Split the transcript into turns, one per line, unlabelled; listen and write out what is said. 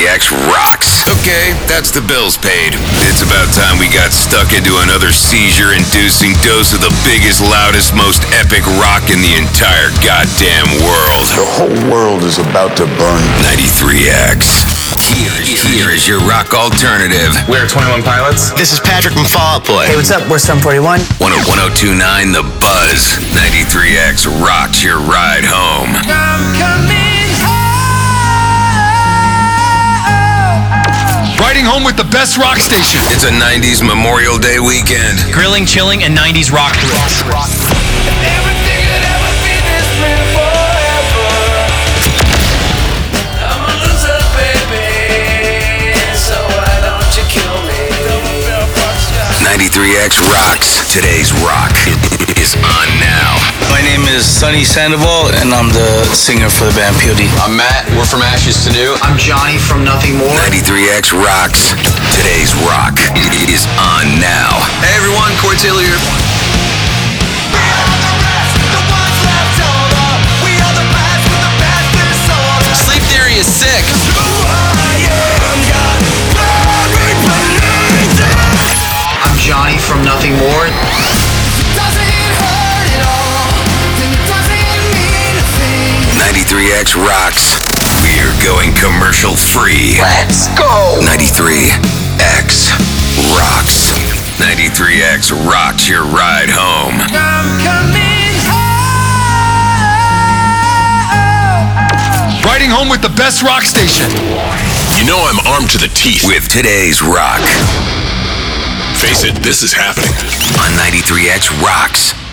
93X rocks. Okay, that's the bills paid. It's about time we got stuck into another seizure-inducing dose of the biggest, loudest, most epic rock in the entire goddamn world.
The whole world is about to burn.
93X. Here is your rock alternative.
We're 21 Pilots.
This is Patrick from Fall Out Boy.
Hey, what's up? We're Sum 41.
1029 The Buzz. 93X rocks your ride home.
I'm coming home.
Riding home with the best rock station.
It's a 90s Memorial Day weekend.
Grilling, chilling, and 90s rock thrills.
Everything that ever been is real forever. I'm a loser, baby, so why don't you kill me?
93X rocks. Today's rock is on now.
My name is Sonny Sandoval, and I'm the singer for the band POD.
I'm Matt. We're from Ashes to New.
I'm Johnny from Nothing More.
93X rocks. Today's rock is on now.
Hey everyone, Corey Taylor here. Sleep Theory is sick.
I'm Johnny from Nothing More.
93X rocks. We're going commercial free.
Let's go.
93X rocks. 93X rocks your ride home.
I'm coming home.
Riding home with the best rock station.
You know I'm armed to the teeth.
With today's rock
Face it, this is happening.
on 93X rocks.